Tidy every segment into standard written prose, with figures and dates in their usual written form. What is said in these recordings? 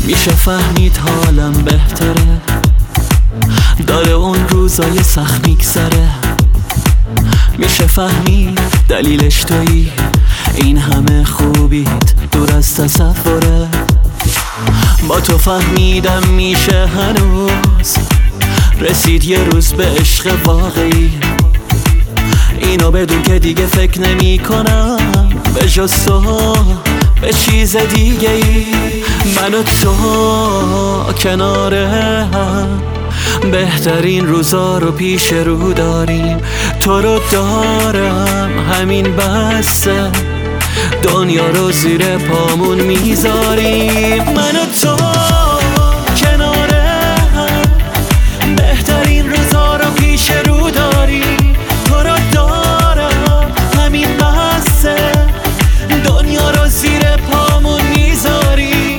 میشه فهمید حالم بهتره، داره اون روزای سخت میگذره. میشه فهمید دلیلش تویی، این همه خوبیت دور از تصوره. با تو فهمیدم میشه هنوز رسید یه روز به عشق واقعی. اینو بدون که دیگه فکر نمی کنم به جز تو به چیز دیگه ای. من و تو کنار هم بهترین روزا رو پیش رو داریم. تو رو دارم همین بسته، دنیا رو زیر پامون میذاریم. من و تو کنار هم بهترین روزا رو پیش رو داریم. تو رو دارم همین بسته، دنیا رو زیر پامون میذاریم.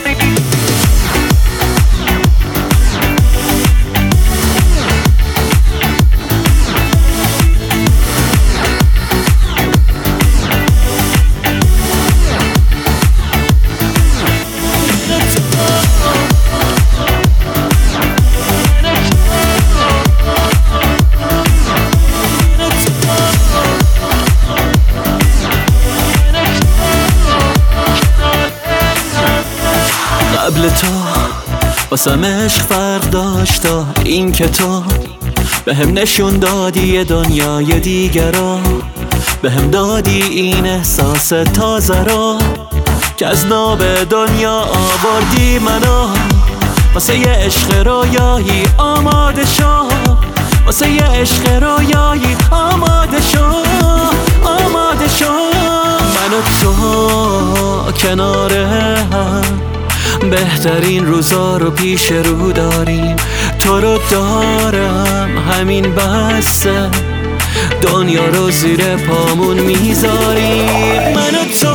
قبل تو واسم عشق فرق داشتا، این که تو به هم نشون دادی یه دنیای دیگر رو، به هم دادی این احساس تازه رو که از ناب دنیا آوردی منو. واسه یه عشق رویایی آماده شو، واسه یه عشق رویایی آماده شو، آماده شو. من و تو کنار هم بهترین روزا رو پیش رو داریم. تو رو دارم همین بسته، دنیا رو زیر پامون میذاریم. من و تو